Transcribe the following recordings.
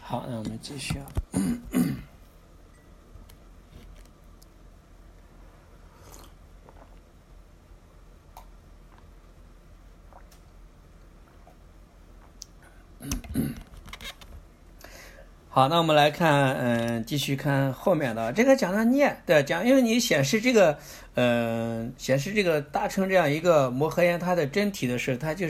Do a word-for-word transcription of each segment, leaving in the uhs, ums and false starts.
好，那我们继续啊。好，那我们来看，嗯，继续看后面的这个讲到念，对，讲，因为你显示这个，嗯、呃，显示这个大乘这样一个摩诃言它的真体的时候，它就是。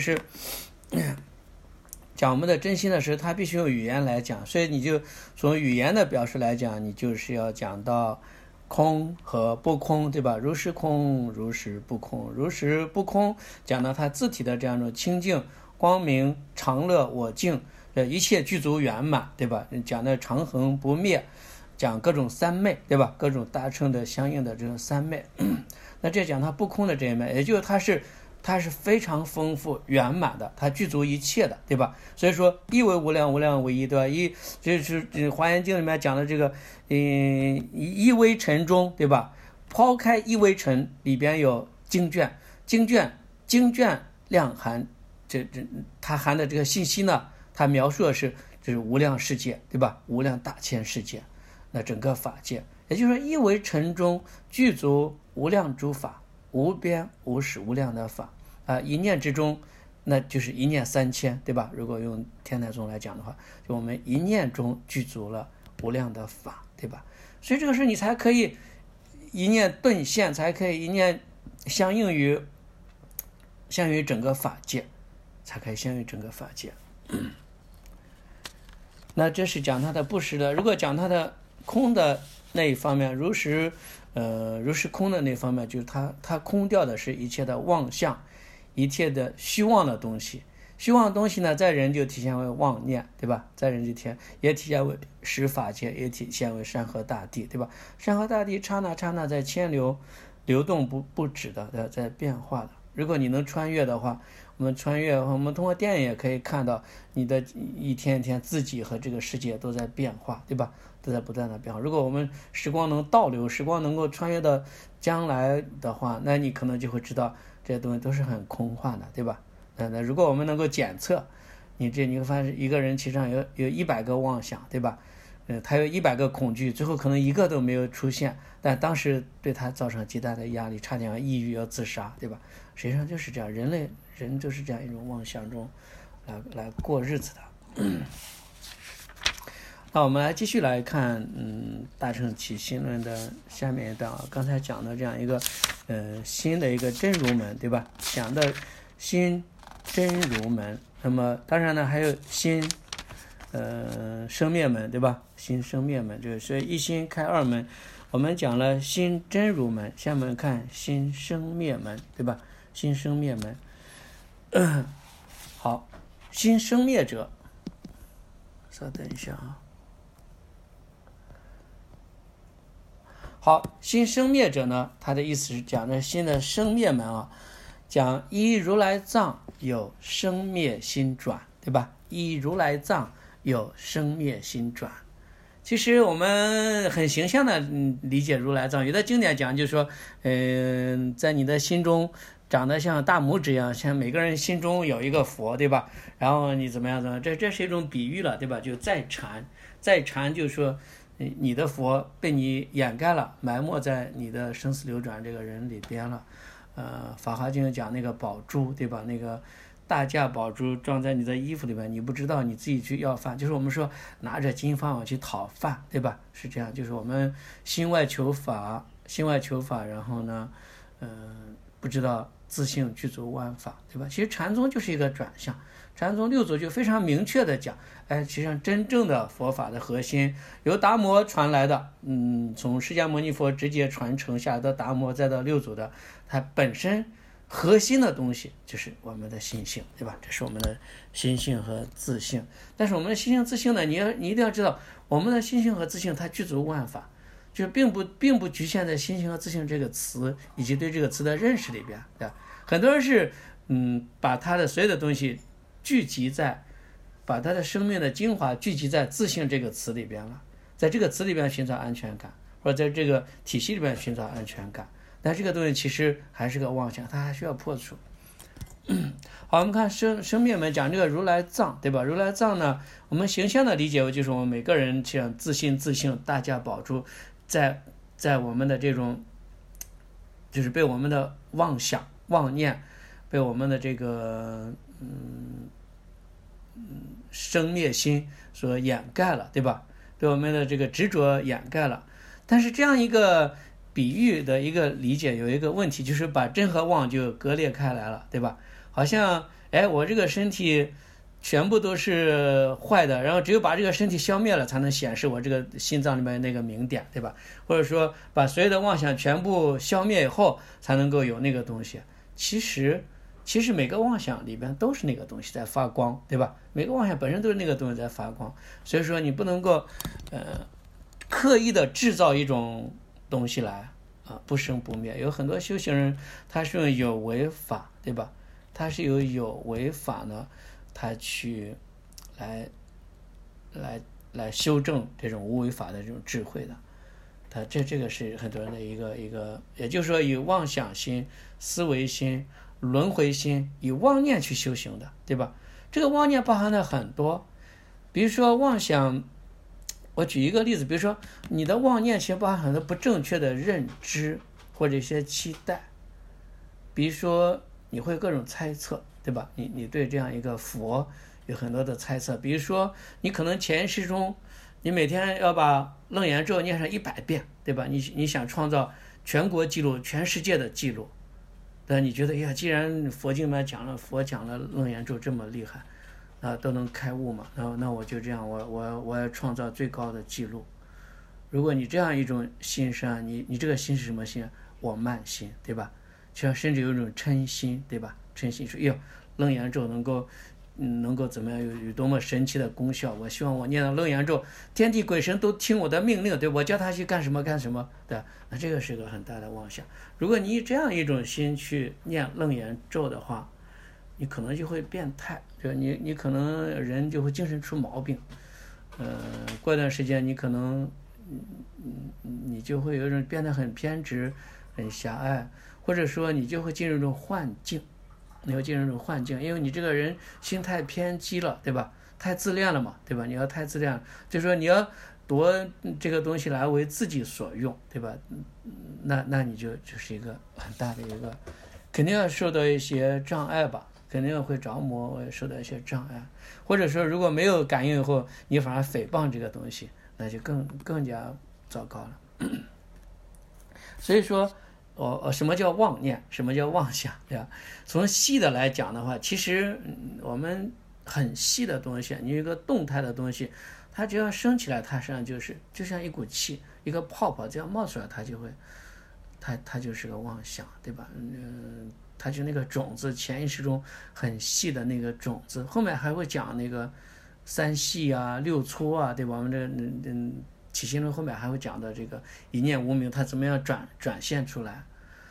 讲我们的真心的时候，它必须用语言来讲，所以你就从语言的表示来讲，你就是要讲到空和不空，对吧？如实空，如实不空，如实不空，讲到它自体的这样一种清净、光明、常乐、我净，一切具足圆满，对吧？讲的常恒不灭，讲各种三昧，对吧？各种大乘的相应的这种三昧。那这讲它不空的这一面，也就是它是。它是非常丰富圆满的，它具足一切的，对吧？所以说一为无量，无量为一，对吧？一就是《华严经》里面讲的这个，嗯，一微尘中，对吧？抛开一微尘，里边有经卷，经卷经卷量含，这这它含的这个信息呢，它描述的是就是无量世界，对吧？无量大千世界，那整个法界，也就是说一微尘中具足无量诸法，无边无始无量的法。啊，一念之中，那就是一念三千，对吧？如果用天台宗来讲的话，就我们一念中具足了无量的法，对吧？所以这个时候你才可以一念顿现，才可以一念相应于相应于整个法界，才可以相应于整个法界。那这是讲它的不实的。如果讲它的空的那一方面，如实呃如实空的那方面，就是它它空掉的是一切的妄相。一切的虚妄的东西，虚妄的东西呢，在人就体现为妄念，对吧？在人就体现也体现为十法界，也体现为山河大地，对吧？山河大地刹那刹那在迁流，流动不不止的，在变化的。如果你能穿越的话，我们穿越，我们通过电影也可以看到你的一天一天自己和这个世界都在变化，对吧？都在不断的变化。如果我们时光能倒流，时光能够穿越到将来的话，那你可能就会知道。这些东西都是很空幻的，对吧？那那如果我们能够检测，你这你会发现一个人其实上有有一百个妄想，对吧？呃，他有一百个恐惧，最后可能一个都没有出现，但当时对他造成极大的压力，差点要抑郁要自杀，对吧？实际上就是这样，人类人就是这样一种妄想中来来过日子的。那我们来继续来看，嗯，大乘起心论的下面一段啊，刚才讲的这样一个，呃，新的一个真如门，对吧？讲的新真如门，那么当然呢还有新，呃，生灭门，对吧？新生灭门，就是所以一心开二门，我们讲了新真如门，下面看新生灭门，对吧？新生灭门，呃、好，新生灭者，稍等一下啊。好，新生灭者呢，他的意思是讲的新的生灭门啊，讲依如来藏有生灭心转，对吧？依如来藏有生灭心转。其实我们很形象的理解如来藏，有的经典讲就是说，嗯、呃，在你的心中长得像大拇指一样，像每个人心中有一个佛，对吧？然后你怎么样怎么样，这这是一种比喻了，对吧？就再禅，再禅就是说。你的佛被你掩盖了，埋没在你的生死流转这个人里边了。呃，法华经讲那个宝珠，对吧？那个大价宝珠装在你的衣服里边，你不知道，你自己去要饭，就是我们说拿着金饭碗去讨饭，对吧？是这样，就是我们心外求法，心外求法，然后呢，嗯、呃，不知道自性具足万法，对吧？其实禅宗就是一个转向。禅宗六祖就非常明确的讲，哎，实际上真正的佛法的核心由达摩传来的，嗯，从释迦牟尼佛直接传承下来的达摩，再到六祖的，它本身核心的东西就是我们的心性，对吧？这是我们的心性和自性。但是我们的心性自性呢，你要你一定要知道，我们的心性和自性它具足万法，就并不并不局限在心性和自性这个词以及对这个词的认识里边，对吧？很多人是嗯把他的所有的东西聚集在，把他的生命的精华聚集在自性这个词里边了，在这个词里边寻找安全感，或者在这个体系里边寻找安全感，但这个东西其实还是个妄想，它还需要破除。 好，我们看生生灭门讲这个如来藏，对吧？如来藏呢，我们形象的理解为就是我们每个人想自信自信，大家保住，在在我们的这种，就是被我们的妄想妄念，被我们的这个嗯嗯生灭心所掩盖了，对吧？被我们的这个执着掩盖了。但是这样一个比喻的一个理解有一个问题，就是把真和妄就割裂开来了，对吧？好像哎，我这个身体全部都是坏的，然后只有把这个身体消灭了，才能显示我这个心脏里面那个明点，对吧？或者说把所有的妄想全部消灭以后，才能够有那个东西。其实其实每个妄想里边都是那个东西在发光，对吧？每个妄想本身都是那个东西在发光，所以说你不能够呃刻意的制造一种东西来啊，不生不灭。有很多修行人他是用有为法，对吧？他是有有为法呢，他去来来来修正这种无为法的这种智慧的。他这这个是很多人的一个一个，也就是说以妄想心、思维心、轮回心，以妄念去修行的，对吧？这个妄念包含了很多，比如说妄想，我举一个例子，比如说你的妄念其实包含很多不正确的认知或者一些期待，比如说你会各种猜测，对吧？你你对这样一个佛有很多的猜测，比如说你可能潜意识中，你每天要把楞严咒念上一百遍，对吧？你你想创造全国纪录、全世界的纪录，但你觉得，哎呀，既然佛经里面讲了，佛讲了楞严咒这么厉害，啊，都能开悟嘛，那那我就这样，我我我要创造最高的记录。如果你这样一种心上，你你这个心是什么心？我慢心，对吧？就甚至有一种嗔心，对吧？嗔心说，哟，楞严咒能够，嗯，能够怎么样？有有多么神奇的功效？我希望我念了楞严咒，天地鬼神都听我的命令，对，我叫他去干什么干什么，对，那这个是个很大的妄想。如果你以这样一种心去念楞严咒的话，你可能就会变态，就你你可能人就会精神出毛病，呃，过一段时间你可能，嗯，你就会有一种变得很偏执、很狭隘，或者说你就会进入一种幻境，你会进入一种幻境，因为你这个人心太偏激了，对吧？太自恋了嘛，对吧？你要太自恋，就说你要夺这个东西来为自己所用，对吧？那那你就就是一个很大的一个，肯定要受到一些障碍吧。肯定会着魔，受到一些障碍，或者说如果没有感应以后，你反而诽谤这个东西，那就更更加糟糕了。所以说，哦，什么叫妄念？什么叫妄想？对吧？从细的来讲的话，其实我们很细的东西，你有一个动态的东西，它只要升起来，它实际上就是就像一股气，一个泡泡这样冒出来，它就会，它它就是个妄想，对吧？嗯。它就那个种子，潜意识中很细的那个种子，后面还会讲那个三细啊、六粗啊，对吧？我们这嗯嗯起心论后面还会讲到这个一念无明，它怎么样转转现出来。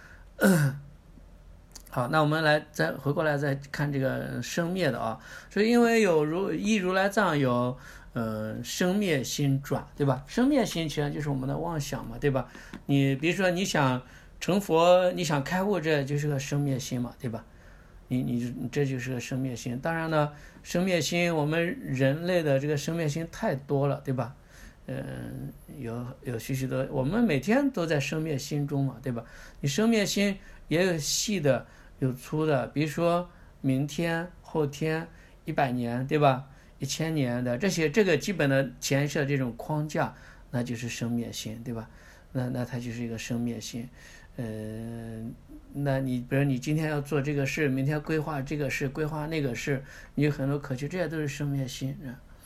好，那我们来再回过来再看这个生灭的啊，说因为有如一如来藏有呃生灭心转，对吧？生灭心其实就是我们的妄想嘛，对吧？你比如说你想成佛，你想开悟，这就是个生灭心嘛，对吧？你你你这就是个生灭心。当然呢，生灭心我们人类的这个生灭心太多了，对吧？嗯，有有许许多，我们每天都在生灭心中嘛，对吧？你生灭心也有细的，有粗的，比如说明天、后天、一百年，对吧？一千年的这些，这个基本的前设这种框架，那就是生灭心，对吧？那那它就是一个生灭心。呃，那你比如你今天要做这个事，明天规划这个事，规划那个事，你有很多可去，这些都是生灭心。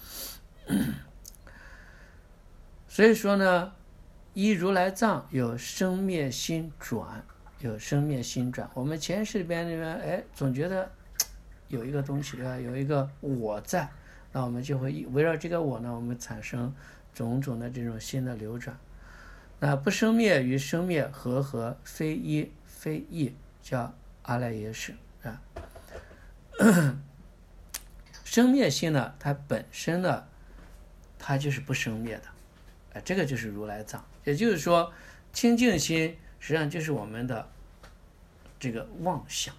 所以说呢，依如来藏有生灭心转，有生灭心转。我们前世里边里面，哎，总觉得有一个东西，对吧？有一个我在，那我们就会围绕这个我呢，我们产生种种的这种新的流转。那不生灭与生灭合合，非一非异，叫阿赖耶识啊。生灭心呢，它本身呢，它就是不生灭的，啊，这个就是如来藏。也就是说，清净心实际上就是我们的这个妄想。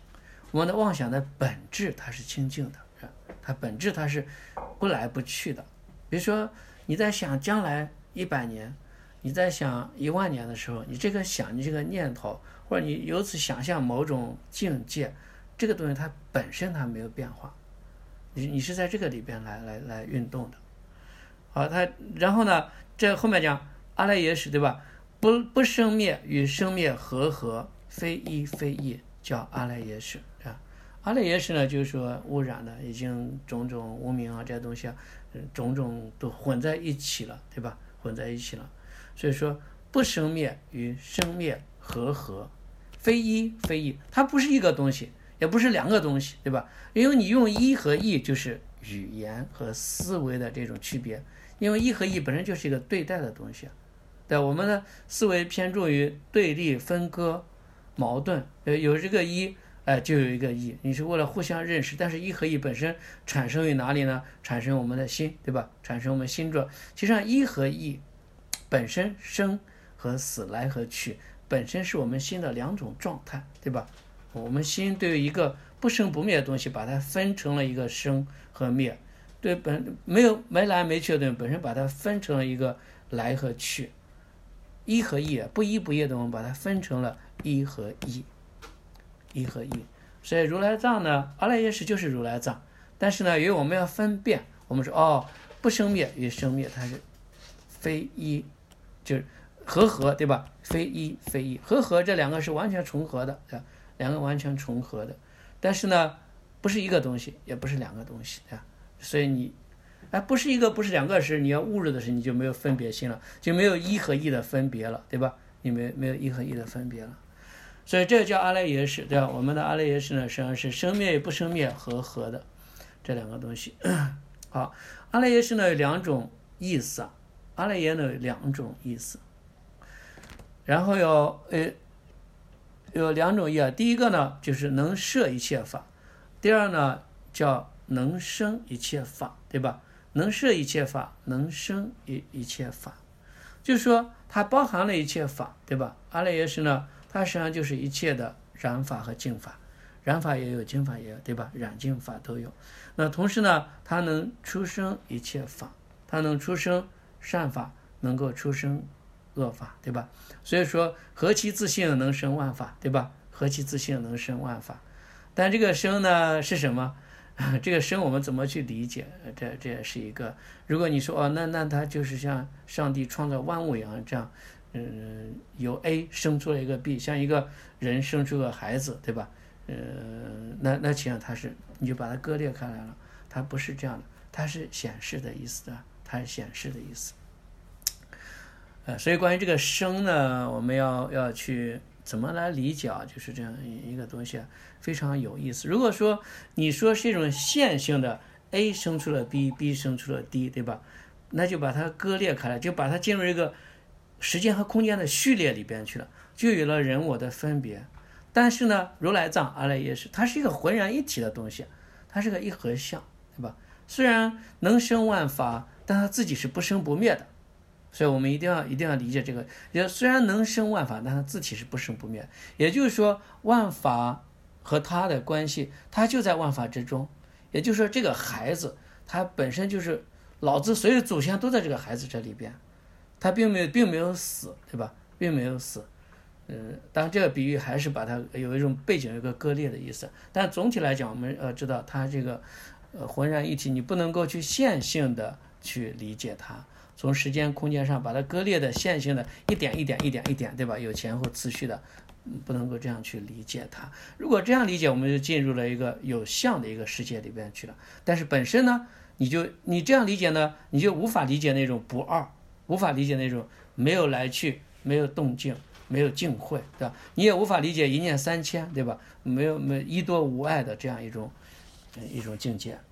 我们的妄想的本质它是清净的，是吧？它本质它是不来不去的。比如说你在想将来一百年，你在想一万年的时候，你这个想，你这个念头，或者你由此想象某种境界，这个东西它本身它没有变化，你你是在这个里边来来来运动的。好，它然后呢，这后面讲阿赖耶识，对吧？不不生灭与生灭和合，非一非异，叫阿赖耶识啊。阿赖耶识呢，就是说污染的，已经种种无明啊这些东西啊，种种都混在一起了，对吧？混在一起了。所以说不生灭与生灭和合，非一非异，它不是一个东西，也不是两个东西，对吧？因为你用一和异就是语言和思维的这种区别，因为一和异本身就是一个对待的东西，对，我们的思维偏重于对立、分割、矛盾，呃，有这个一，哎、呃，就有一个异，你是为了互相认识，但是一和异本身产生于哪里呢？产生我们的心，对吧？产生我们心中，其实上一和异本身生和死来和去，本身是我们心的两种状态，对吧？我们心对于一个不生不灭的东西，把它分成了一个生和灭，对本没有没来没去的东西，本身把它分成了一个来和去，一和一，不一不异的，我们把它分成了一和一，一和一。所以如来藏呢，阿赖耶识就是如来藏，但是呢，由于我们要分辨，我们说哦，不生灭与生灭，它是非一，就是和合，对吧？非一非一，和合这两个是完全重合的，对吧？两个完全重合的，但是呢，不是一个东西，也不是两个东西，对吧？所以你，哎，不是一个，不是两个时，你要悟入的时，你就没有分别心了，就没有一和一的分别了，对吧？你没没有一和一的分别了，所以这个叫阿赖耶识，对吧？我们的阿赖耶识呢，实际上是生灭与不生灭和合的这两个东西。好，阿赖耶识呢有两种意思啊，阿赖耶呢有两种意思，然后有呃。有两种意啊，第一个呢就是能摄一切法，第二呢叫能生一切法，对吧？能摄一切法，能生一一切法，就是说它包含了一切法，对吧？阿赖耶识呢，它实际上就是一切的染法和净法，染法也有，净法也有，对吧？染净法都有。那同时呢，它能出生一切法，它能出生善法，能够出生恶法，对吧？所以说何其自性能生万法，对吧？何其自性能生万法，但这个生呢是什么？这个生我们怎么去理解？这这也是一个，如果你说哦，那那它就是像上帝创造万物一样，这样，嗯，由 A 生出了一个 B， 像一个人生出个孩子，对吧？呃，那那其实它是，你就把它割裂开来了，它不是这样的，它是显示的意思的，它是显示的意思。呃，所以关于这个生呢，我们要要去怎么来理解啊？就是这样一个东西啊，非常有意思。如果说你说是一种线性的 A 生出了 B，B 生出了 D， 对吧？那就把它割裂开来，就把它进入一个时间和空间的序列里边去了，就有了人我的分别。但是呢，如来藏阿赖耶识，它是一个浑然一体的东西，它是个一合相，对吧？虽然能生万法，但它自己是不生不灭的。所以我们一定要一定要理解这个，也虽然能生万法，但它自体是不生不灭。也就是说，万法和它的关系，它就在万法之中。也就是说，这个孩子他本身就是老子所有祖先都在这个孩子这里边，他并没有并没有死，对吧？并没有死。嗯，当然这个比喻还是把它有一种背景有一个割裂的意思，但总体来讲，我们呃知道它这个呃浑然一体，你不能够去线性的去理解它。从时间空间上把它割裂的线性的一点一点一点一点，对吧？有前后次序的，不能够这样去理解它。如果这样理解，我们就进入了一个有相的一个世界里边去了。但是本身呢，你就你这样理解呢，你就无法理解那种不二，无法理解那种没有来去、没有动静、没有净慧，对吧？你也无法理解一念三千，对吧？没有没有一多无碍的这样一种一种境界。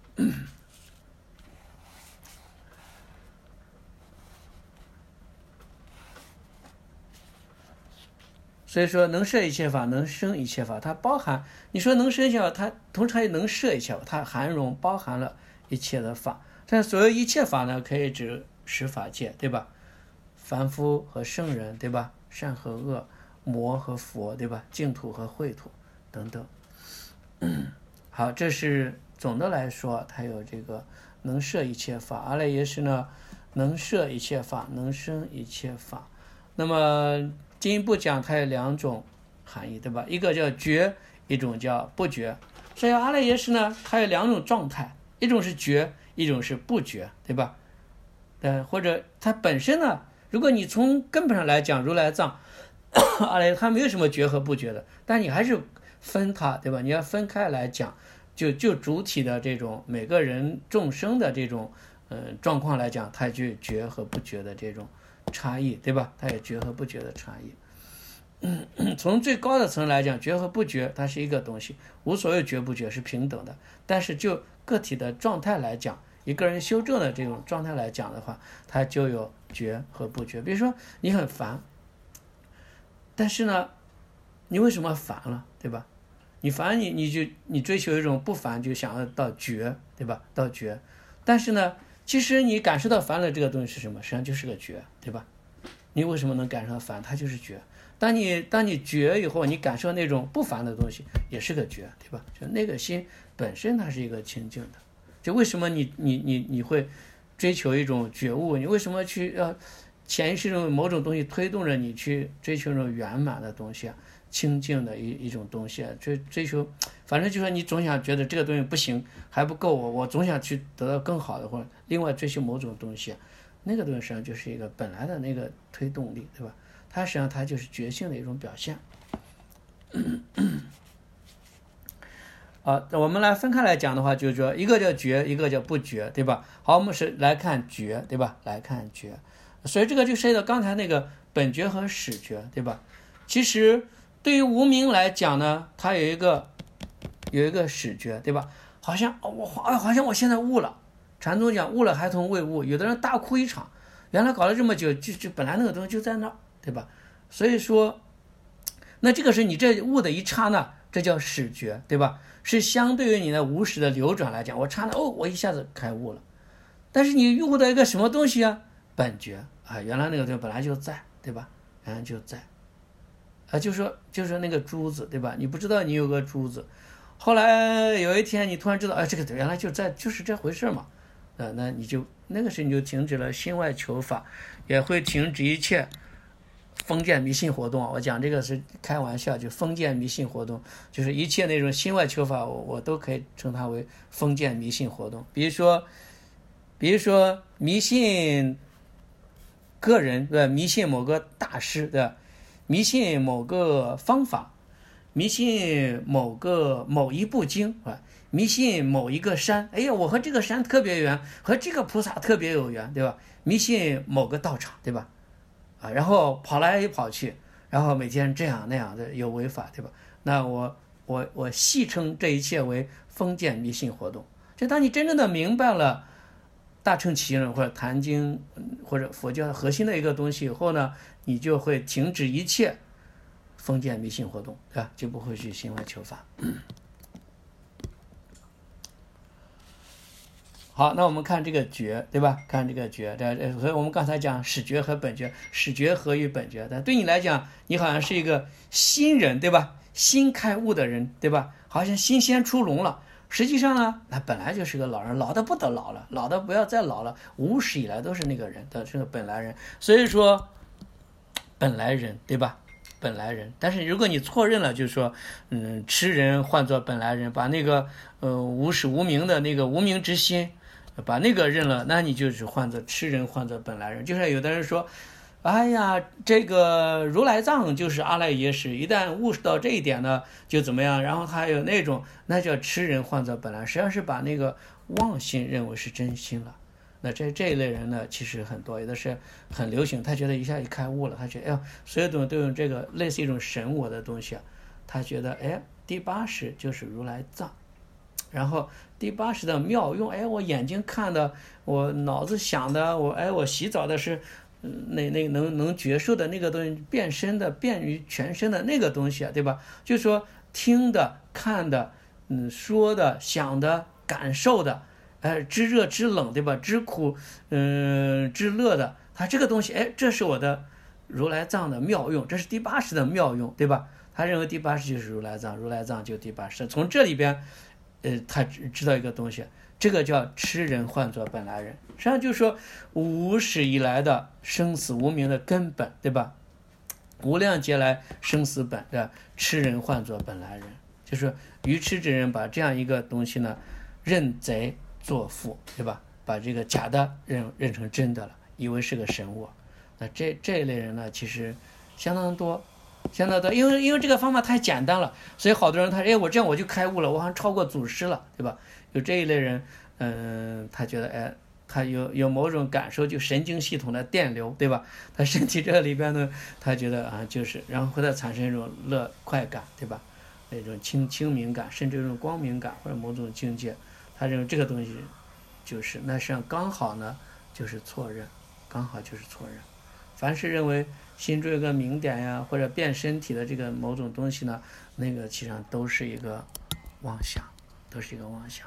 所以说能摄一切法，能生一切法，它包含，你说能生一切法，它同时它也能摄一切法，它含容包含了一切的法。但所有一切法呢，可以指十法界，对吧？凡夫和圣人，对吧？善和恶，魔和佛，对吧？净土和秽土等等。 好，这是总的来说，它有这个能摄一切法。阿赖耶识呢，能摄一切法，能生一切法。那么进一步讲，它有两种含义，对吧？一个叫觉，一种叫不觉。所以阿赖耶识呢，它有两种状态，一种是觉，一种是不觉，对吧？呃，或者它本身呢，如果你从根本上来讲，如来藏，阿赖它没有什么觉和不觉的，但你还是分它，对吧？你要分开来讲，就就主体的这种每个人众生的这种呃状况来讲，它就有觉和不觉的这种差异，对吧？它有觉和不觉的差异。嗯，从最高的层来讲，觉和不觉它是一个东西，无所谓觉不觉是平等的。但是就个体的状态来讲，一个人修正的这种状态来讲的话，它就有觉和不觉。比如说你很烦，但是呢，你为什么烦了，对吧？你烦你你就你追求一种不烦，就想要到觉，对吧？到觉，但是呢，其实你感受到烦了这个东西是什么？实际上就是个觉，对吧？你为什么能感受到烦？它就是觉。当你当你觉以后，你感受那种不烦的东西，也是个觉，对吧？就那个心本身它是一个清净的。就为什么你你你你会追求一种觉悟？你为什么去要潜意识中某种东西推动着你去追求一种圆满的东西啊？清净的一一种东西啊，追追求，反正就说你总想觉得这个东西不行，还不够我，我总想去得到更好的，或者另外追求某种东西，那个东西实际上就是一个本来的那个推动力，对吧？它实际上它就是觉性的一种表现。好，我们来分开来讲的话，就是说一个叫觉，一个叫不觉，对吧？好，我们是来看觉，对吧？来看觉，所以这个就涉及到刚才那个本觉和始觉，对吧？其实对于无明来讲呢，它有一个有一个始觉，对吧？好像我好像我现在悟了，禅宗讲悟了还同未悟，有的人大哭一场，原来搞了这么久，就就本来那个东西就在那儿，对吧？所以说，那这个是你这悟的一刹那，这叫始觉，对吧？是相对于你的无始的流转来讲，我刹那哦，我一下子开悟了。但是你悟到一个什么东西啊？本觉啊，原来那个东西本来就在，对吧？原来就在。啊，就说就说那个珠子，对吧？你不知道你有个珠子，后来有一天你突然知道，哎，这个原来就在，就是这回事嘛。呃，那你就那个时候你就停止了心外求法，也会停止一切封建迷信活动。我讲这个是开玩笑，就封建迷信活动，就是一切那种心外求法，我我都可以称它为封建迷信活动。比如说，比如说迷信个人，对吧？迷信某个大师，对吧？迷信某个方法，迷信某个某一部经啊，迷信某一个山，哎呀，我和这个山特别缘，和这个菩萨特别有缘，对吧？迷信某个道场，对吧？啊，然后跑来跑去，然后每天这样那样的有违法，对吧？那我我我戏称这一切为封建迷信活动。就当你真正的明白了大乘起信或者坛经或者佛教的核心的一个东西以后呢，你就会停止一切封建迷信活动，对吧？就不会去心外求法。好，那我们看这个觉，对吧？看这个觉，这所以我们刚才讲始觉和本觉，始觉合于本觉。但对你来讲，你好像是一个新人，对吧？新开悟的人，对吧？好像新鲜出笼了。实际上呢，他本来就是个老人，老的不得老了，老的不要再老了，无始以来都是那个人的这个本来人。所以说，本来人，对吧？本来人。但是如果你错认了，就是说，嗯，痴人换作本来人，把那个呃无始无明的那个无明之心，把那个认了，那你就是换作痴人，换作本来人。就是有的人说，哎呀，这个如来藏就是阿赖耶识，一旦悟到这一点呢，就怎么样？然后他有那种，那叫痴人换作本来，实际上是把那个妄心认为是真心了。那这这一类人呢，其实很多，有的是很流行，他觉得一下就开悟了，他觉得哎呀，所有东西都用这个类似一种神我的东西啊，他觉得哎，第八识就是如来藏。然后第八识的妙用，哎，我眼睛看的，我脑子想的，我哎，我洗澡的是，那那能能觉受的那个东西，变身的，变于全身的那个东西啊，对吧？就是说听的、看的、嗯说的、想的、感受的，哎，知热知冷，对吧？知苦，嗯，知乐的，它这个东西，哎，这是我的如来藏的妙用，这是第八识的妙用，对吧？ 他认为第八识就是如来藏，如来藏就第八识。从这里边，呃，他知道一个东西，这个叫痴人唤作本来人。实际上就是说，无始以来的生死无明的根本，对吧？无量劫来生死本的痴人唤作本来人，就是愚痴之人把这样一个东西呢，认贼作父，对吧？把这个假的认认成真的了，以为是个神我。那这这一类人呢，其实相当多，相当多，因为因为这个方法太简单了，所以好多人他哎我这样我就开悟了，我好像超过祖师了，对吧？有这一类人，嗯，他觉得哎。他有有某种感受，就神经系统的电流，对吧？他身体这里边呢，他觉得啊，就是，然后会他产生一种乐快感，对吧？那种清清明感，甚至一种光明感，或者某种境界，他认为这个东西就是，那实际上刚好呢，就是错认，刚好就是错认。凡是认为心中有个明点呀，或者变身体的这个某种东西呢，那个其实上都是一个妄想，都是一个妄想。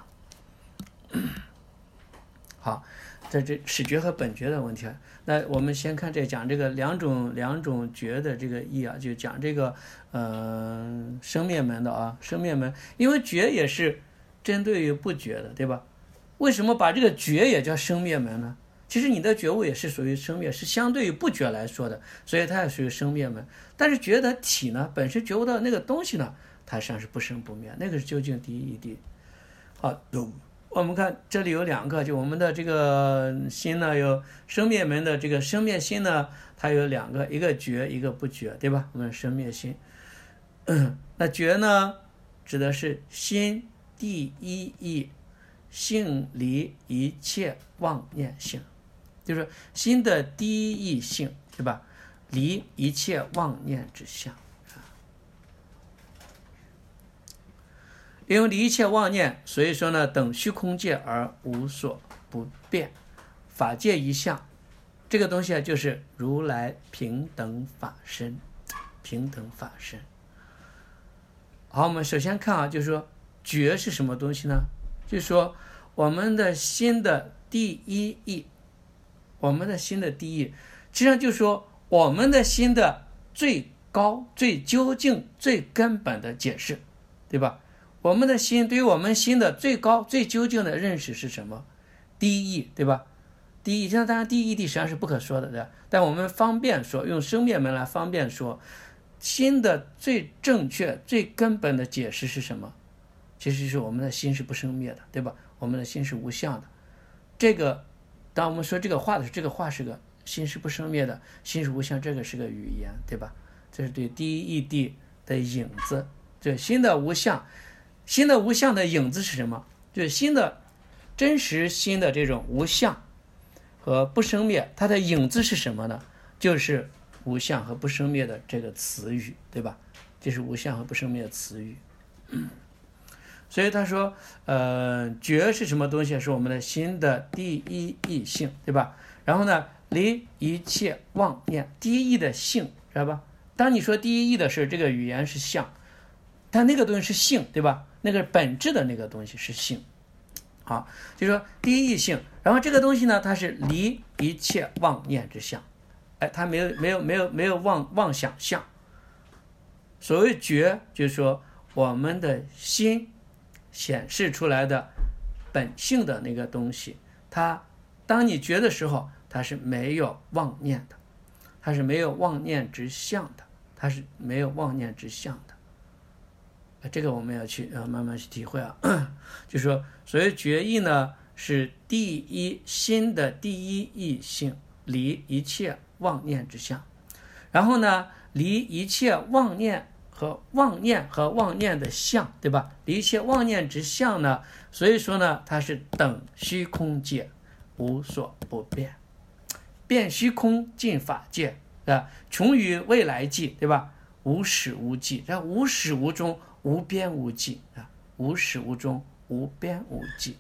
好，在这始觉和本觉的问题，那我们先看这讲这个两种两种觉的这个义啊，就讲这个呃生灭门的啊，生灭门，因为觉也是针对于不觉的，对吧？为什么把这个觉也叫生灭门呢？其实你的觉悟也是属于生灭，是相对于不觉来说的，所以它也属于生灭门。但是觉的体呢，本身觉悟的那个东西呢，它实际上是不生不灭，那个是究竟第一义谛。好，我们看这里有两个，就我们的这个心呢，有生灭门的这个生灭心呢，它有两个，一个觉，一个不觉，对吧？我们生灭心，嗯、那觉呢，指的是心第一义性离一切妄念性，就是心的第一义性，对吧？离一切妄念之相。因为离一切妄念，所以说呢，等虚空界而无所不变，法界一相，这个东西啊，就是如来平等法身，平等法身。好，我们首先看啊，就是说觉是什么东西呢？就是说我们的心的第一义，我们的心的第一义，实际上就是说我们的心的最高、最究竟、最根本的解释，对吧？我们的心对于我们心的最高最究竟的认识是什么？第一义，对吧？第一义，当然第一义谛实际上是不可说的，对吧？但我们方便说，用生灭门来方便说，心的最正确最根本的解释是什么？其实是我们的心是不生灭的，对吧？我们的心是无相的。这个当我们说这个话的时候，这个话是个心是不生灭的，心是无相，这个是个语言，对吧？这是对第一义谛的影子，这心的无相。心的无相的影子是什么？就是心的真实心的这种无相和不生灭，它的影子是什么呢？就是无相和不生灭的这个词语，对吧？这是无相和不生灭的词语。嗯、所以他说，呃，觉是什么东西？是我们的心的第一义性，对吧？然后呢，离一切妄念，第一义的性，知道吧？当你说第一义的时候，这个语言是相，但那个东西是性，对吧？那个本质的那个东西是性。好，就是说第一义性，然后这个东西呢，它是离一切妄念之相，哎，它没有没有没有没有妄妄想相。所谓觉，就是说我们的心显示出来的本性的那个东西，它当你觉的时候，它是没有妄念的，它是没有妄念之相的，它是没有妄念之相的。这个我们要去呃慢慢去体会啊，就是说，所谓觉义呢，是第一心的第一义性，离一切妄念之相，然后呢，离一切妄念和妄念和妄念的相，对吧？离一切妄念之相呢，所以说呢，它是等虚空界，无所不变，变虚空尽法界啊，穷于未来际，对吧？无始无际，这无始无终。无边无际啊，无始无终，无边无际。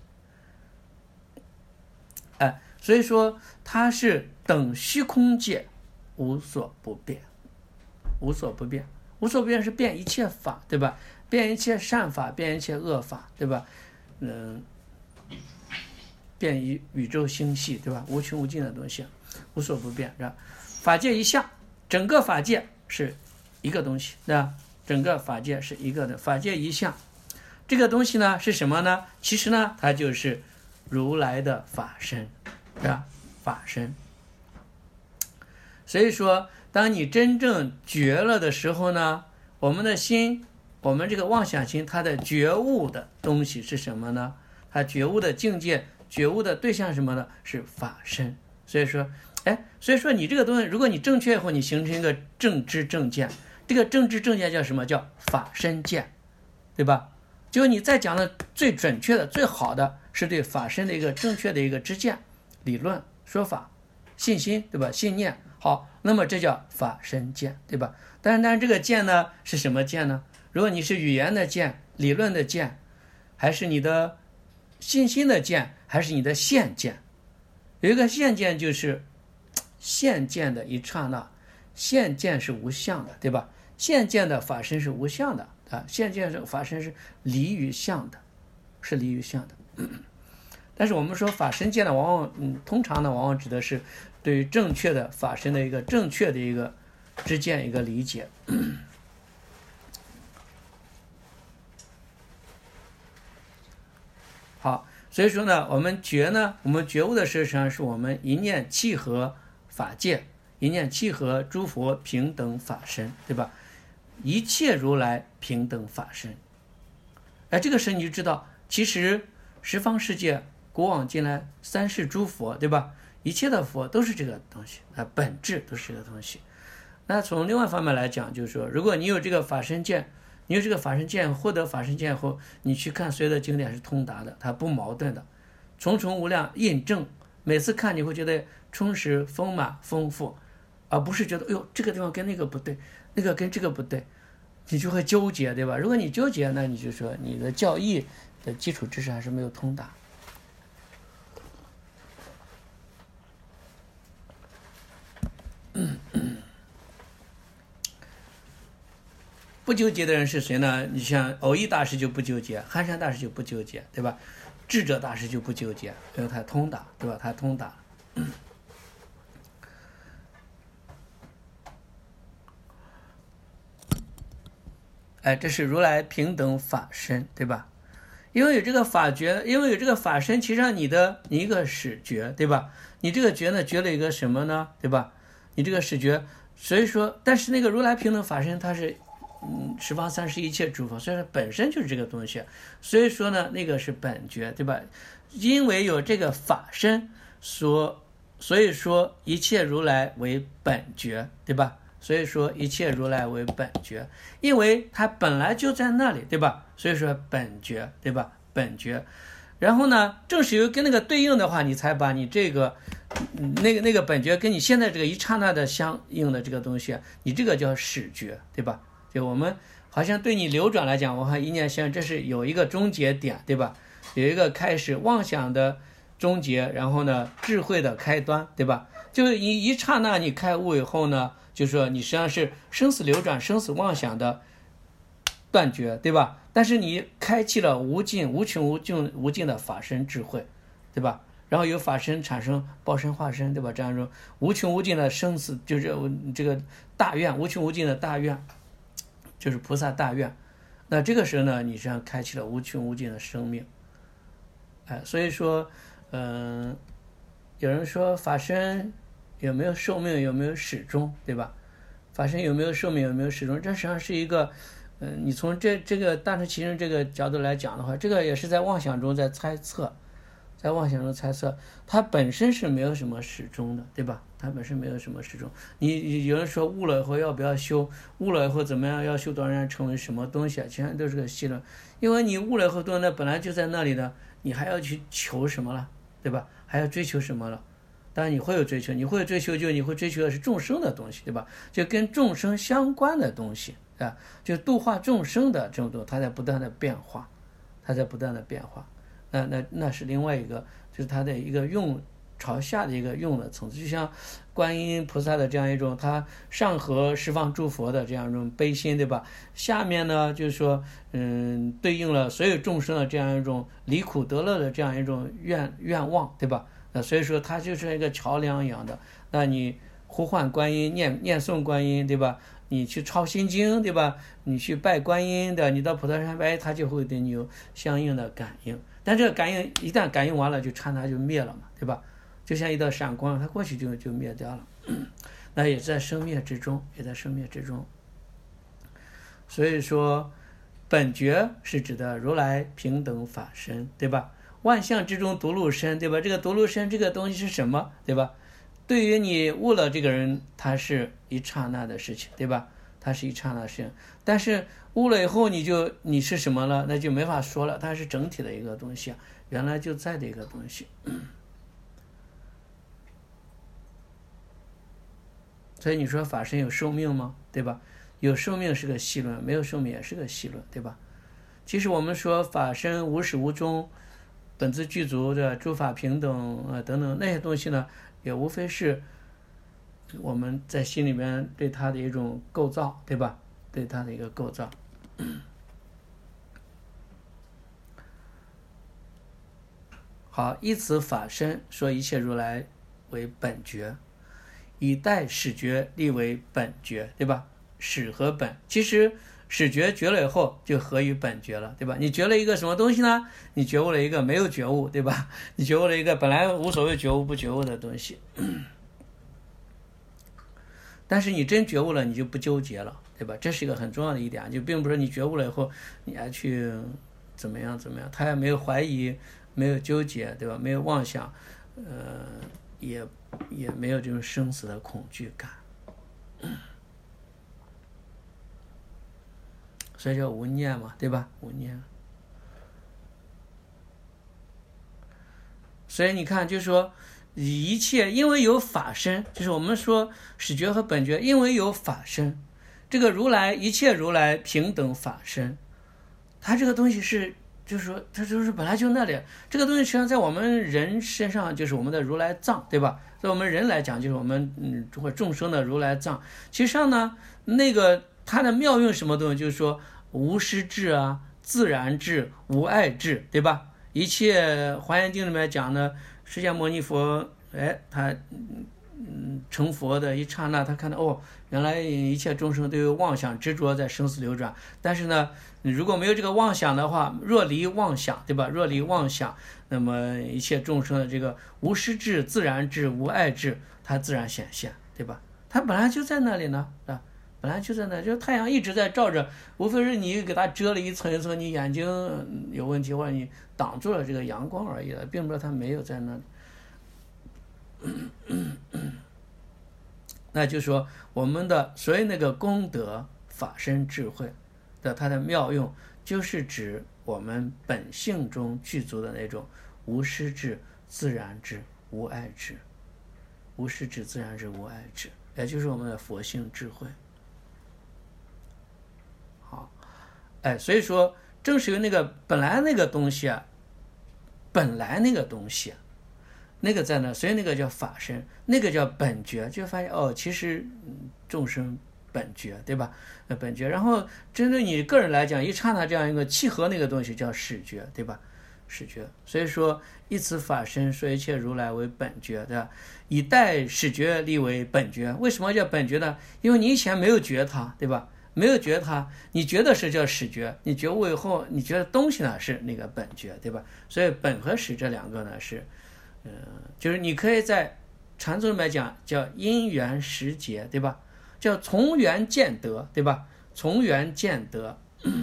哎，所以说它是等虚空界，无所不变，无所不变，无所不变是变一切法，对吧？变一切善法，变一切恶法，对吧？嗯，变于宇宙星系，对吧？无穷无尽的东西，无所不变，是吧？法界一相，整个法界是一个东西，对吧？ 整个法界是一个的，法界一相。这个东西呢是什么呢？其实呢它就是如来的法身，是吧？法身。所以说当你真正觉了的时候呢，我们的心，我们这个妄想心，它的觉悟的东西是什么呢？它觉悟的境界，觉悟的对象是什么呢？是法身。所以说哎，所以说你这个东西，如果你正确以后，你形成一个正知正见，这个正知正见叫什么？叫法身见，对吧？就你再讲的最准确的、最好的是对法身的一个正确的一个知见、理论、说法、信心，对吧？信念。好，那么这叫法身见，对吧？但是，但是这个见呢是什么见呢？如果你是语言的见、理论的见，还是你的信心的见，还是你的现见？有一个现见就是现见的一刹那，现见是无相的，对吧？现见的法身是无相的啊，现见的法身是离于相的，是离于相的。但是我们说法身见呢，往往嗯，通常呢，往往指的是对于正确的法身的一个正确的一个知见一个理解。好，所以说呢，我们觉呢，我们觉悟的实际上是我们一念契合法界，一念契合诸佛平等法身，对吧？一切如来平等法身。哎，这个时候你就知道，其实十方世界古往今来三世诸佛，对吧？一切的佛都是这个东西啊，本质都是这个东西。那从另外方面来讲，就是说，如果你有这个法身见，你有这个法身见，获得法身见后，你去看所有的经典是通达的，它不矛盾的，重重无量印证，每次看你会觉得充实、丰满、丰富，而不是觉得哎呦这个地方跟那个不对，那个跟这个不对，你就会纠结，对吧？如果你纠结，那你就说你的教义的基础知识还是没有通达。不纠结的人是谁呢？你像偶益大师就不纠结，憨山大师就不纠结，对吧？智者大师就不纠结，因为他通达，对吧？他通达。哎，这是如来平等法身，对吧？因为有这个法觉，因为有这个法身，其实上你的你一个始觉，对吧？你这个觉呢，觉了一个什么呢？对吧？你这个始觉，所以说，但是那个如来平等法身，它是嗯十方三世一切诸佛，所以说本身就是这个东西，所以说呢，那个是本觉，对吧？因为有这个法身，所所以说一切如来为本觉，对吧？所以说一切如来为本觉，因为它本来就在那里，对吧？所以说本觉，对吧？本觉。然后呢，正是由跟那个对应的话，你才把你这个那个那个本觉跟你现在这个一刹那的相应的这个东西，你这个叫始觉，对吧？就我们好像对你流转来讲，我看一念相，这是有一个终结点，对吧？有一个开始妄想的终结，然后呢智慧的开端，对吧？就一一刹那你开悟以后呢，就说你实际上是生死流转、生死妄想的断绝，对吧？但是你开启了无尽、无穷无尽、无尽的法身智慧，对吧？然后由法身产生报身化身，对吧？这样一种无穷无尽的生死，就是这个大愿，无穷无尽的大愿，就是菩萨大愿。那这个时候呢，你实际上开启了无穷无尽的生命。哎，所以说，嗯、呃，有人说法身有没有寿命，有没有始终，对吧？法身有没有寿命，有没有始终？这实际上是一个，嗯、呃，你从这这个大乘其实这个角度来讲的话，这个也是在妄想中在猜测，在妄想中猜测，它本身是没有什么始终的，对吧？它本身没有什么始终。你有人说悟了以后要不要修？悟了以后怎么样？要修多少人成为什么东西啊？其实都是个戏论，因为你悟了以后，多那本来就在那里的，你还要去求什么了，对吧？还要追求什么了？当然你会有追求，你会追求，就你会追求的是众生的东西，对吧？就跟众生相关的东西啊，就度化众生的这种东西，它在不断的变化，它在不断的变化。那那那是另外一个，就是它的一个用朝下的一个用的层次，就像观音菩萨的这样一种，它上合十方诸佛的这样一种悲心，对吧？下面呢，就是说，嗯，对应了所有众生的这样一种离苦得乐的这样一种愿愿望，对吧？那所以说它就是一个桥梁一样的。那你呼唤观音，念念诵观音，对吧？ 你去抄心经，对吧？你去拜观音的，你到普陀山拜，它就会对你有相应的感应。但这个感应一旦感应完了，就刹那就灭了嘛，对吧？就像一道闪光，它过去就就灭掉了。那也在生灭之中，也在生灭之中。所以说，本觉是指的如来平等法身，对吧？万象之中独入身，对吧？这个独入身这个东西是什么，对吧？对于你悟了这个人，他是一刹那的事情，对吧？他是一刹那的事情。但是悟了以后，你就你是什么了？那就没法说了。它是整体的一个东西，原来就在的一个东西。所以你说法身有寿命吗？对吧？有寿命是个细论，没有寿命也是个细论，对吧？其实我们说法身无始无终，本自具足的诸法平等啊等等那些东西呢，也无非是我们在心里面对它的一种构造，对吧？对它的一个构造。好，依此法身说一切如来为本觉，以待始觉立为本觉，对吧？始和本，其实始觉觉了以后就合于本觉了，对吧？你觉了一个什么东西呢？你觉悟了一个没有觉悟，对吧？你觉悟了一个本来无所谓觉悟不觉悟的东西，但是你真觉悟了，你就不纠结了，对吧？这是一个很重要的一点，就并不是你觉悟了以后你还去怎么样怎么样，他也没有怀疑，没有纠结，对吧？没有妄想，呃，也也没有这种生死的恐惧感。所以叫无念嘛，对吧？无念。所以你看，就是说一切因为有法身，就是我们说始觉和本觉，因为有法身，这个如来一切如来平等法身，它这个东西是就是说它就是本来就那里，这个东西实际上在我们人身上就是我们的如来藏，对吧？在我们人来讲就是我们嗯或众生的如来藏。其实上呢，那个它的妙用什么东西，就是说无师智啊，自然智，无碍智，对吧？一切华严经里面讲的，释迦牟尼佛，哎，他嗯成佛的一刹那，他看到哦，原来一切众生都有妄想执着在生死流转，但是呢，如果没有这个妄想的话，若离妄想，对吧？若离妄想，那么一切众生的这个无师智、自然智、无碍智，它自然显现，对吧？它本来就在那里呢，啊。本来就在那，就是太阳一直在照着，无非是你给它遮了一层一层，你眼睛有问题，或者你挡住了这个阳光而已了，并不是它没有在那里。那就是说，我们的所以那个功德、法身、智慧的它的妙用，就是指我们本性中具足的那种无师智、自然智、无碍智，无师智、自然智、无碍智，也就是我们的佛性智慧。哎，所以说，正是由那个本来那个东西啊，本来那个东西、啊，那个在那，所以那个叫法身，那个叫本觉，就发现哦，其实众生本觉，对吧？呃，本觉。然后针对你个人来讲，一刹那这样一个契合那个东西叫始觉，对吧？始觉。所以说，依此法身说一切如来为本觉，对吧？以待始觉立为本觉。为什么叫本觉呢？因为你以前没有觉它，对吧？没有觉它，你觉得是叫始觉，你觉悟以后，你觉得东西呢是那个本觉，对吧？所以本和始这两个呢是，呃，就是你可以在禅宗里面讲叫因缘实结，对吧？叫从缘见得，对吧？从缘见得，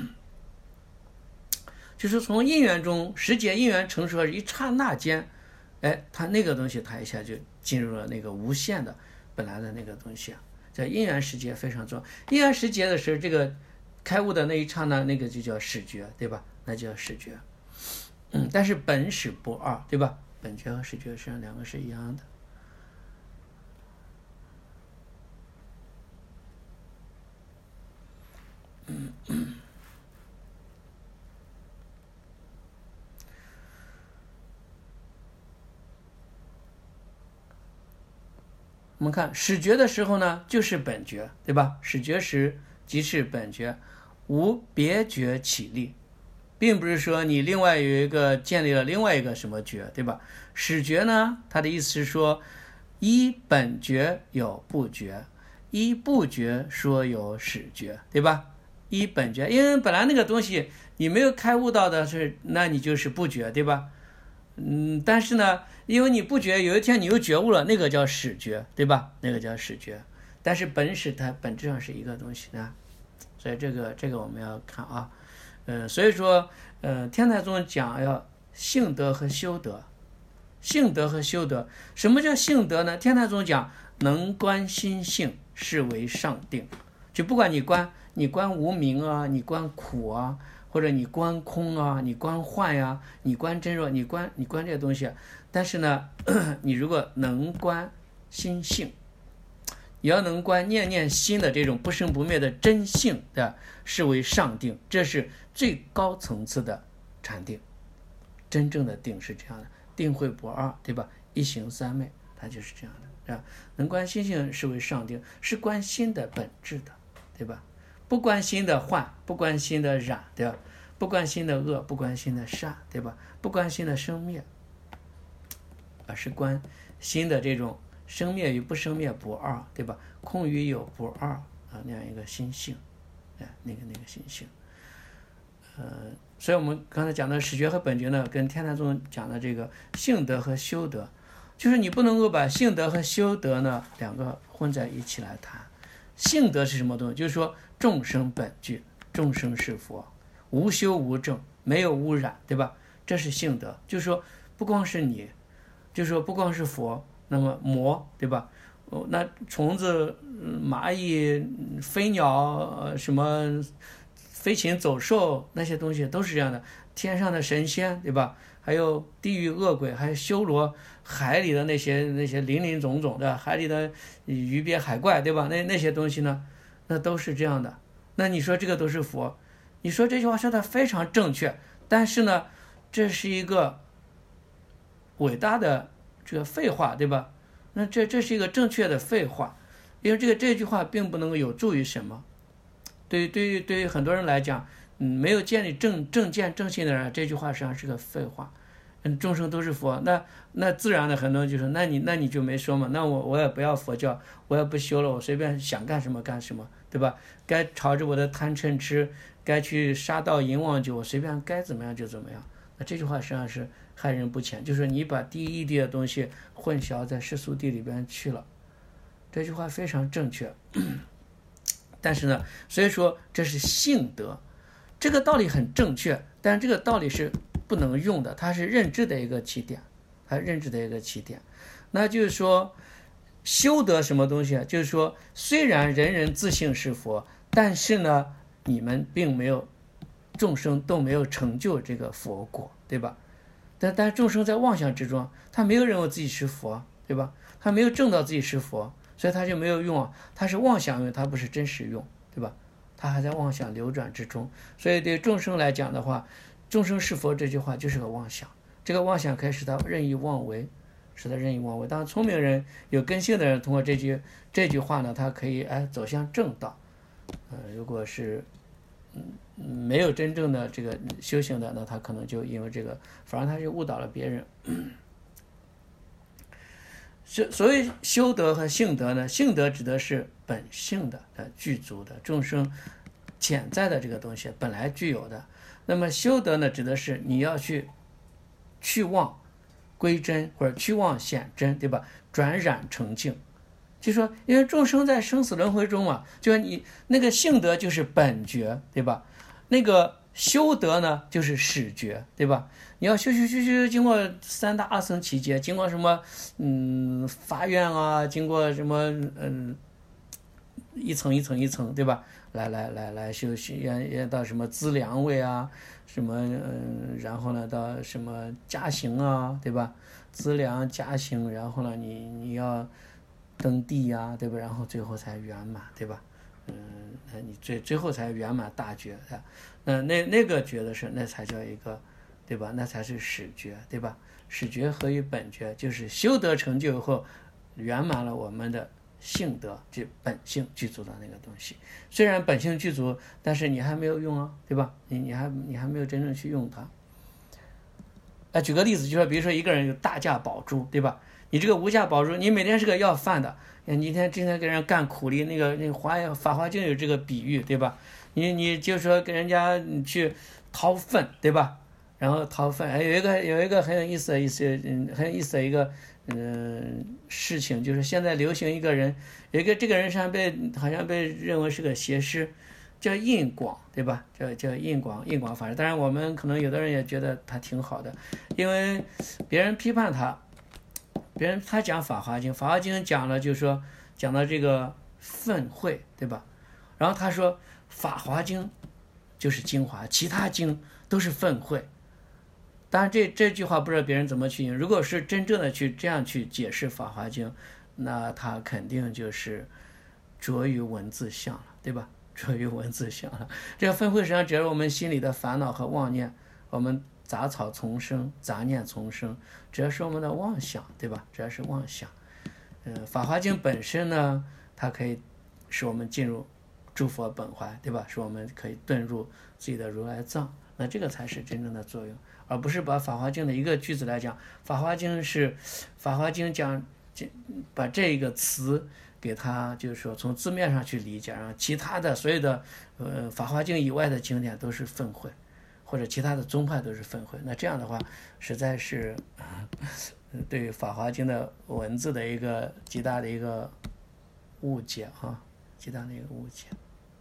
就是从因缘中实结因缘成熟一刹那间，哎，它那个东西它一下就进入了那个无限的本来的那个东西啊。在因缘实结非常重要，因缘实结的时候，这个开悟的那一刹那，那个就叫始觉，对吧？那叫始觉。嗯，但是本始不二，对吧？本觉和始觉实际上两个是一样的。嗯嗯。我们看始觉的时候呢，就是本觉，对吧？始觉时即是本觉，无别觉起立，并不是说你另外有一个建立了另外一个什么觉，对吧？始觉呢，它的意思是说，依本觉有不觉， 依不觉说有始觉，对吧？依本觉，因为本来那个东西你没有开悟到的是，那你就是不觉，对吧？嗯，但是呢，因为你不觉，有一天你又觉悟了，那个叫始觉，对吧？那个叫始觉。但是本始它本质上是一个东西呢，所以这个这个我们要看啊，呃，所以说，呃，天台宗讲要性德和修德，性德和修德，什么叫性德呢？天台宗讲能观心性，是为上定，就不管你观你观无明啊，你观苦啊，或者你观空啊，你观幻呀、啊，你观真若，你观你观这些东西，但是呢，你如果能观心性。你要能观念念心的这种不生不灭的真性的，视为上定，这是最高层次的禅定。真正的定是这样的，定慧不二，对吧？一行三昧，它就是这样的，啊，能观心性视为上定，是观心的本质的，对吧？不观心的幻，不观心的染，对吧？不观心的恶，不观心的善，对吧？不观心的生灭，而是观心的这种。生灭与不生灭不二，对吧？空与有不二啊，那样一个心性，哎，那个那个心性，呃，所以我们刚才讲的始觉和本觉呢，跟天台宗讲的这个性德和修德，就是你不能够把性德和修德呢两个混在一起来谈。性德是什么东西？就是说众生本具，众生是佛，无修无证，没有污染，对吧？这是性德，就是说不光是你，就是说不光是佛。那么魔，对吧？哦，那虫子、蚂蚁、飞鸟、什么飞禽走兽那些东西都是这样的。天上的神仙，对吧？还有地狱恶鬼，还有修罗，海里的那些那些林林总总的海里的鱼鳖海怪，对吧？那那些东西呢，那都是这样的。那你说这个都是佛？你说这句话说的非常正确，但是呢，这是一个伟大的。这个废话，对吧？那这这是一个正确的废话，因为这个这句话并不能够有助于什么。对于对于对于很多人来讲，嗯，没有建立正正见正信的人，这句话实际上是个废话。嗯，众生都是佛，那那自然的很多人就说，那你那你就没说嘛，那我我也不要佛教，我也不修了，我随便想干什么干什么，对吧？该朝着我的贪嗔痴，该去杀盗淫妄酒，我随便该怎么样就怎么样。那这句话实际上是害人不浅，就是你把第一义谛的东西混淆在世俗谛里边去了。这句话非常正确，但是呢，所以说这是性德，这个道理很正确，但是这个道理是不能用的，它是认知的一个起点，它认知的一个起点。那就是说，修德什么东西啊？就是说，虽然人人自性是佛，但是呢，你们并没有。众生都没有成就这个佛果，对吧？但但众生在妄想之中，他没有认为自己是佛，对吧？他没有证到自己是佛，所以他就没有用啊，他是妄想用，他不是真实用，对吧？他还在妄想流转之中，所以对众生来讲的话，众生是佛这句话就是个妄想，这个妄想可以使他任意妄为，使他任意妄为。当然，聪明人有根性的人，通过这句这句话呢，他可以哎走向正道。呃，如果是嗯。没有真正的这个修行的，那他可能就因为这个，反而他就误导了别人。所谓修德和性德呢，性德指的是本性的、具足的众生潜在的这个东西，本来具有的。那么修德呢，指的是你要去去妄归真，或者去妄显真，对吧？转染成净。就说，因为众生在生死轮回中嘛，就是你那个性德就是本觉，对吧？那个修德呢，就是始觉，对吧？你要修修修修，经过三大二乘七劫，经过什么嗯发愿啊，经过什么嗯一层一层一层，对吧？来来来来修修，也到什么资粮位啊，什么嗯，然后呢到什么加行啊，对吧？资粮加行，然后呢你你要登地呀、啊，对吧？然后最后才圆满，对吧？嗯，那你最最后才圆满大觉的，那那那个觉的是那才叫一个，对吧？那才是始觉，对吧？始觉合于本觉，就是修德成就以后，圆满了我们的性德，就本性具足的那个东西。虽然本性具足，但是你还没有用啊，对吧？你你还你还没有真正去用它。啊，举个例子，就说比如说一个人有大价宝珠，对吧？ 你这个无价宝珠，你每天是个要饭的，你一天今天跟人干苦力，那个那个华法华经有这个比喻，对吧？你你就说跟人家去掏粪，对吧？然后掏粪，还有一个有一个很有意思的意思，嗯，很有意思的一个嗯事情，就是现在流行一个人，有一个这个人上被好像被认为是个邪师，叫印广，对吧？叫叫印广，印广法师。当然，我们可能有的人也觉得他挺好的，因为别人批判他，别人他讲《法华经》，《法华经》讲了，就是说讲到这个粪秽，对吧？然后他说，《法华经》就是精华，其他经都是粪秽。当然这这句话不知道别人怎么去引，如果是真正的去这样去解释《法华经》，那他肯定就是着于文字相了，对吧？着于文字相了。这个粪秽实际上指的是我们心里的烦恼和妄念，我们杂草丛生，杂念丛生，主要是我们的妄想，对吧？主要是妄想。呃，《法华经》本身呢，它可以使我们进入诸佛本怀，对吧？使我们可以遁入自己的如来藏，那这个才是真正的作用。而不是把《法华经》的一个句子来讲，《法华经》是《法华经》讲把这个词给它，就是说从字面上去理解，然后其他的所有的呃《法华经》以外的经典都是粪秽，或者其他的宗派都是粪秽。那这样的话，实在是对于《法华经》的文字的一个极大的一个误解啊，极大的一个误解。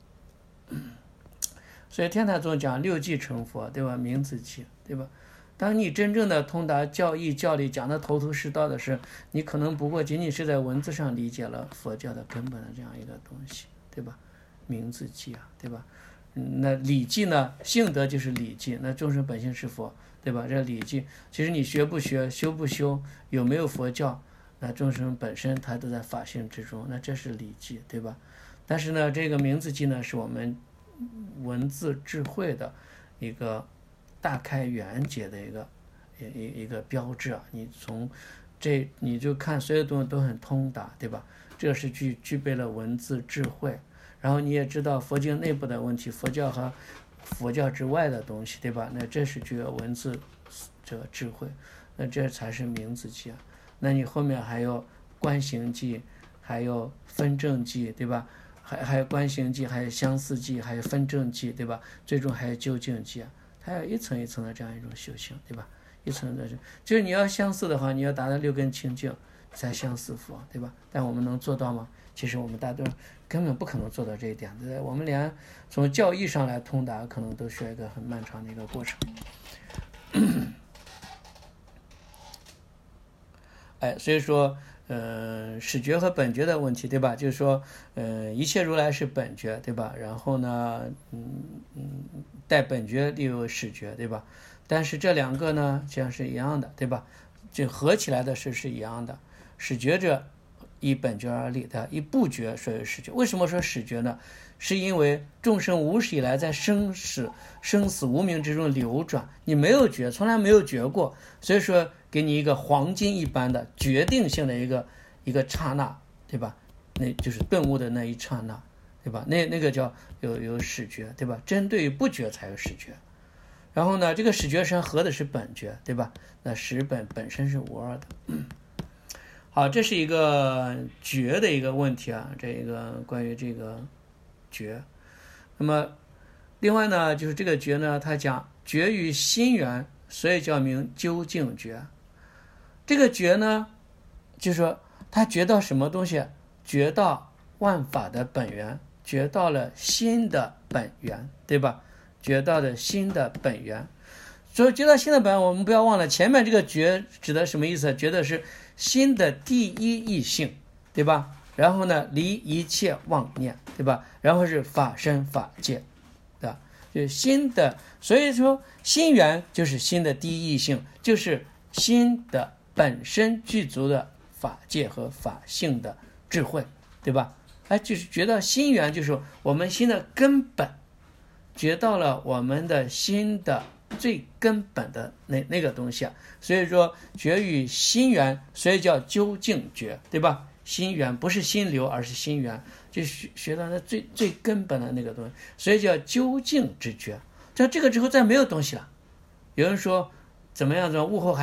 所以天台宗讲六记成佛，对吧？名字记，对吧？当你真正的通达教义教理，讲的头头是道的时，你可能不过仅仅是在文字上理解了佛教的根本的这样一个东西，对吧？名字记啊，对吧？嗯，那理记呢？性德就是理记，那众生本性是佛，对吧？这理记，其实你学不学，修不修，有没有佛教，那众生本身它都在法性之中，那这是理记，对吧？但是呢，这个名字记呢，是我们文字智慧的一个大开圆解的一个一一个标志啊！你从这你就看所有东西都很通达，对吧？这是具具备了文字智慧，然后你也知道佛经内部的问题，佛教和佛教之外的东西，对吧？那这是具有文字这个智慧，那这才是名字记啊！那你后面还有观行记，还有分正记，对吧？还还有观行记，还有相似记，还有分正记，对吧？最终还有究竟记啊，它有一层一层的这样一种修行，对吧？一层的，就是你要相似的话，你要达到六根清净才相似佛，对吧？但我们能做到吗？其实我们大多根本不可能做到这一点，对吧？我们连从教义上来通达，可能都需要一个很漫长的一个过程。哎，所以说。呃，始觉和本觉的问题，对吧？就是说，呃，一切如来是本觉，对吧？然后呢，嗯嗯，带本觉立为始觉，对吧？但是这两个呢，实际上是一样的，对吧？就合起来的是是一样的。始觉者依本觉而立的，依不觉所以始觉。为什么说始觉呢？是因为众生无始以来在生死生死无明之中流转，你没有觉，从来没有觉过，所以说给你一个黄金一般的决定性的一个一个刹那，对吧？那就是顿悟的那一刹那，对吧？那那个叫有有始觉，对吧？针对于不觉才有始觉。然后呢，这个始觉身合的是本觉，对吧？那始本本身是无二的。好，这是一个觉的一个问题啊，这一个关于这个觉。那么另外呢，就是这个觉呢，它讲觉于心源，所以叫名究竟觉。这个觉呢，就是说他觉到什么东西？觉到万法的本源，觉到了心的本源，对吧？觉到了心的本源。所以觉到心的本源，我们不要忘了前面这个觉指的什么意思？觉得是心的第一义性，对吧？然后呢，离一切妄念，对吧？然后是法身法界，对吧？就是心的，所以说心源就是心的第一义性，就是心的本身具足的法界和法性的智慧，对吧？哎，就是觉到心源，就是我们心的根本，觉到了我们的心的最根本的那那个东西啊。所以说觉于心源，所以叫究竟觉，对吧？心源不是心流，而是心源，就学学到那最最根本的那个东西，所以叫究竟之觉。在这个之后再没有东西了。有人说怎么样怎么悟后还有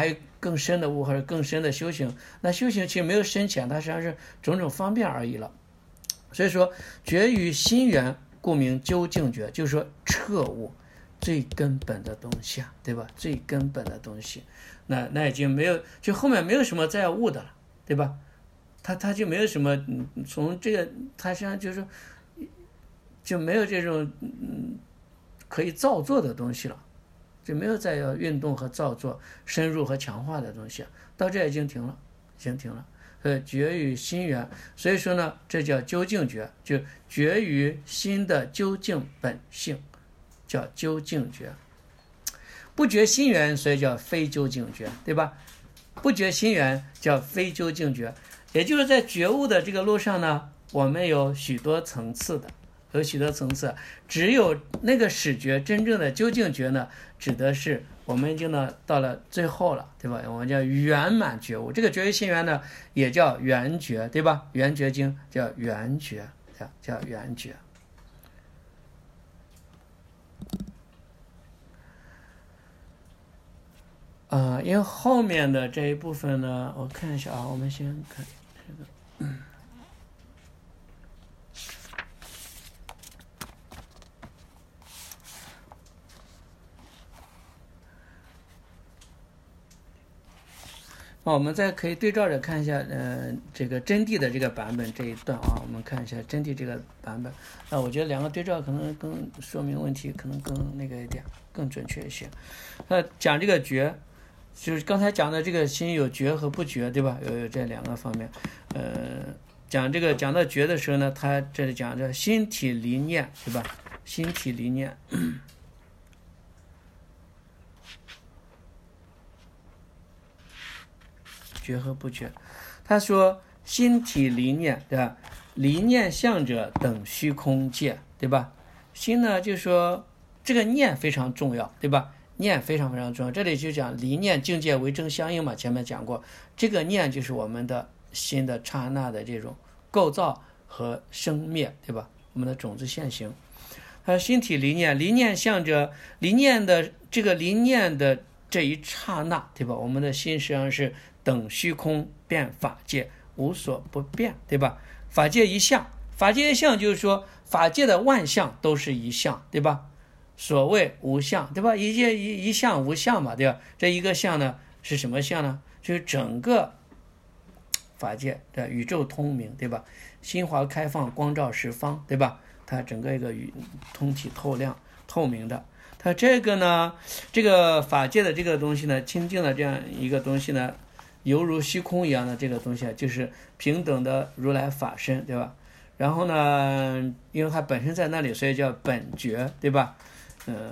更深的悟或者更深的修行，那修行其实没有深浅，它实际上是种种方便而已了。所以说觉于心源，故名究竟觉，就是说彻悟最根本的东西啊，对吧？最根本的东西，那那已经没有，就后面没有什么再要悟的了，对吧？他他就没有什么，从这个他实际上就是就没有这种嗯可以造作的东西了，就没有再要运动和造作、深入和强化的东西，到这已经停了，已经停了。呃，觉于心源，所以说呢，这叫究竟觉，就觉于心的究竟本性，叫究竟觉。不觉心源，所以叫非究竟觉，对吧？不觉心源叫非究竟觉，也就是在觉悟的这个路上呢，我们有许多层次的，有许多层次，只有那个始觉真正的究竟觉呢，指的是我们已经呢到了最后了，对吧？我们叫圆满觉悟，这个觉于心源呢也叫圆觉，对吧？圆觉经叫圆觉，叫叫圆觉。啊、呃，因为后面的这一部分呢，我看一下啊，我们先看这个。嗯那我们再可以对照着看一下，呃，这个真谛的这个版本这一段啊，我们看一下真谛这个版本。啊，我觉得两个对照可能更说明问题，可能更那个一点，更准确一些。那讲这个觉，就是刚才讲的这个心有觉和不觉，对吧？有有这两个方面。呃，讲这个讲到觉的时候呢，他这里讲着心体离念，对吧？心体离念。觉和不觉，他说心体离念，对吧？离念相者等虚空界，对吧？心呢，就说这个念非常重要，对吧？念非常非常重要。这里就讲离念境界为正相应嘛，前面讲过，这个念就是我们的心的刹那的这种构造和生灭，对吧？我们的种子现行。还有心体离念，离念相者，离念的这个离念的这一刹那，对吧？我们的心实际上是等虚空变法界，无所不变，对吧？法界一相，法界一相就是说法界的万象都是一相，对吧？所谓无相，对吧？一界一一相无相嘛，对吧？这一个相呢是什么相呢？就是整个法界的宇宙通明，对吧？心华开放，光照十方，对吧？它整个一个宇通体透亮透明的。它这个呢，这个法界的这个东西呢，清净的这样一个东西呢，犹如虚空一样的这个东西，就是平等的如来法身，对吧？然后呢，因为它本身在那里，所以叫本觉，对吧？嗯，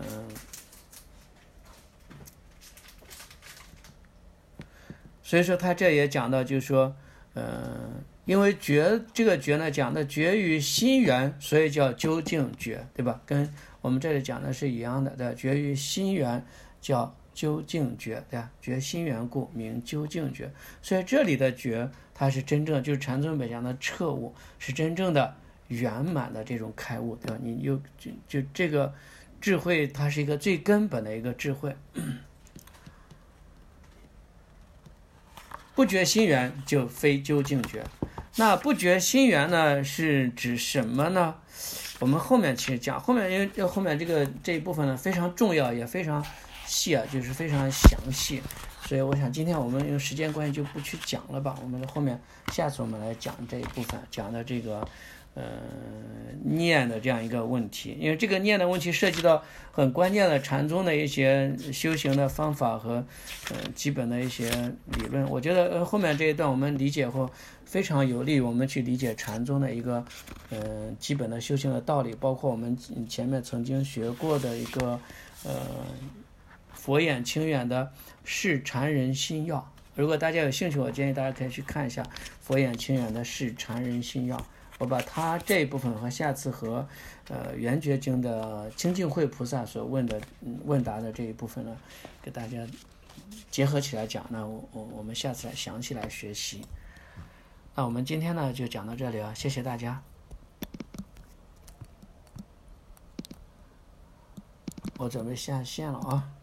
所以说他这也讲到，就是说，嗯，因为觉这个觉呢，讲的觉于心源，所以叫究竟觉，对吧？跟我们这里讲的是一样的，对吧？觉于心源叫究竟觉，对吧？觉心源故名究竟觉，所以这里的觉，它是真正就是禅宗本讲的彻悟，是真正的圆满的这种开悟，对吧？你有就就这个智慧，它是一个最根本的一个智慧。不觉心源就非究竟觉。那不觉心源呢，是指什么呢？我们后面其实讲，后面因为后面这个这一部分呢非常重要，也非常细啊，就是非常详细，所以我想今天我们用时间关系就不去讲了吧。我们的后面下次我们来讲这一部分，讲的这个呃念的这样一个问题，因为这个念的问题涉及到很关键的禅宗的一些修行的方法和呃基本的一些理论。我觉得呃后面这一段我们理解后非常有利于我们去理解禅宗的一个呃基本的修行的道理，包括我们前面曾经学过的一个呃佛眼清远的释禅人心要。如果大家有兴趣，我建议大家可以去看一下佛眼清远的释禅人心要。我把它这一部分和下次和呃圆觉经的清净慧菩萨所问的、嗯、问答的这一部分呢，给大家结合起来讲呢，我我我们下次来详细来学习。那我们今天呢就讲到这里啊，谢谢大家。我准备下线了啊。